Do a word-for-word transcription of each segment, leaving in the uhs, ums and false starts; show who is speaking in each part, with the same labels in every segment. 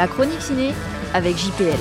Speaker 1: La chronique ciné avec J P L.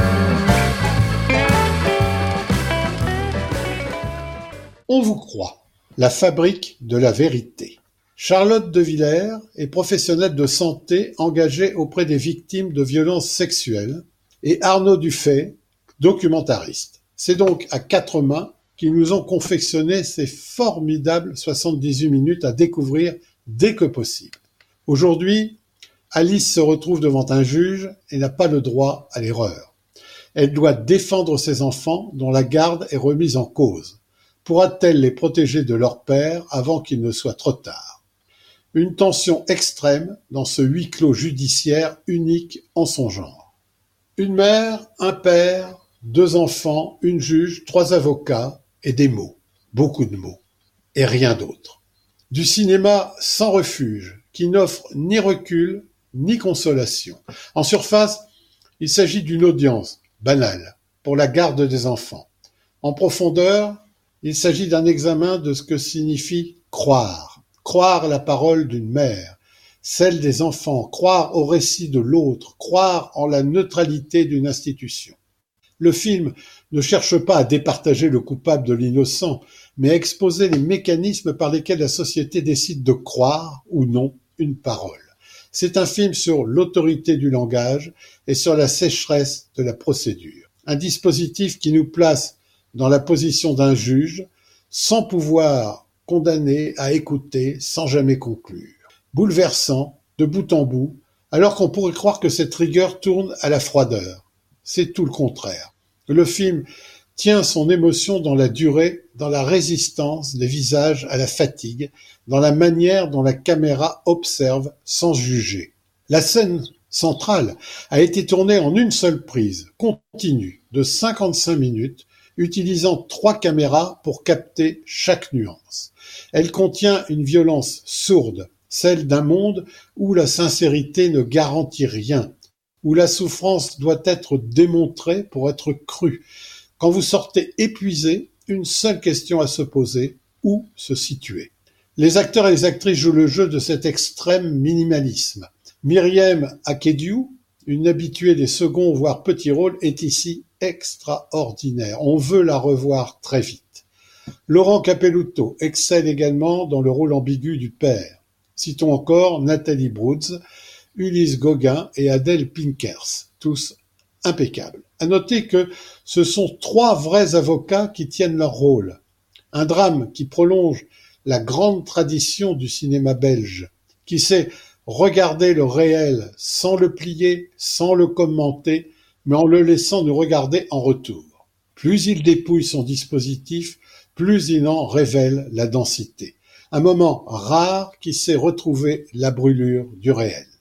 Speaker 2: On vous croit, la fabrique de la vérité. Charlotte de Villers est professionnelle de santé engagée auprès des victimes de violences sexuelles et Arnaud Dufay, documentariste. C'est donc à quatre mains qu'ils nous ont confectionné ces formidables soixante-dix-huit minutes à découvrir dès que possible. Aujourd'hui, Alice se retrouve devant un juge et n'a pas le droit à l'erreur. Elle doit défendre ses enfants dont la garde est remise en cause. Pourra-t-elle les protéger de leur père avant qu'il ne soit trop tard ? Une tension extrême dans ce huis clos judiciaire unique en son genre. Une mère, un père, deux enfants, une juge, trois avocats et des mots, beaucoup de mots, et rien d'autre. Du cinéma sans refuge, qui n'offre ni recul ni consolation. En surface, il s'agit d'une audience banale pour la garde des enfants. En profondeur, il s'agit d'un examen de ce que signifie croire. Croire la parole d'une mère, celle des enfants, croire au récit de l'autre, croire en la neutralité d'une institution. Le film ne cherche pas à départager le coupable de l'innocent, mais à exposer les mécanismes par lesquels la société décide de croire ou non une parole. C'est un film sur l'autorité du langage et sur la sécheresse de la procédure. Un dispositif qui nous place dans la position d'un juge, sans pouvoir condamné à écouter sans jamais conclure. Bouleversant, de bout en bout, alors qu'on pourrait croire que cette rigueur tourne à la froideur. C'est tout le contraire. Le film tient son émotion dans la durée, dans la résistance des visages à la fatigue, dans la manière dont la caméra observe sans juger. La scène centrale a été tournée en une seule prise, continue, de cinquante-cinq minutes, utilisant trois caméras pour capter chaque nuance. Elle contient une violence sourde, celle d'un monde où la sincérité ne garantit rien, où la souffrance doit être démontrée pour être crue. Quand vous sortez épuisé, une seule question à se poser, où se situer ? Les acteurs et les actrices jouent le jeu de cet extrême minimalisme. Myriam Akédiou, une habituée des seconds voire petits rôles, est ici extraordinaire. On veut la revoir très vite. Laurent Capelluto excelle également dans le rôle ambigu du père. Citons encore Nathalie Broods, Ulysse Gauguin et Adèle Pinkers, tous impeccables. À noter que ce sont trois vrais avocats qui tiennent leur rôle. Un drame qui prolonge la grande tradition du cinéma belge, qui sait regarder le réel sans le plier, sans le commenter, mais en le laissant nous regarder en retour. Plus il dépouille son dispositif, plus il en révèle la densité. Un moment rare qui sait retrouver la brûlure du réel.